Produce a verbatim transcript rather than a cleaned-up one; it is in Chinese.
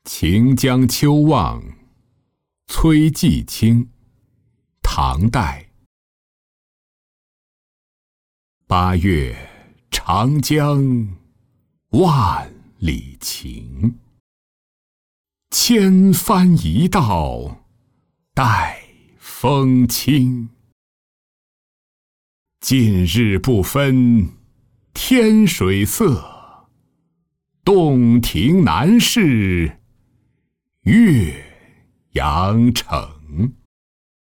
晴江秋望，崔季清，唐代。八月长江万里情，千帆一道带风轻。近日不分天水色，洞庭难事岳阳城。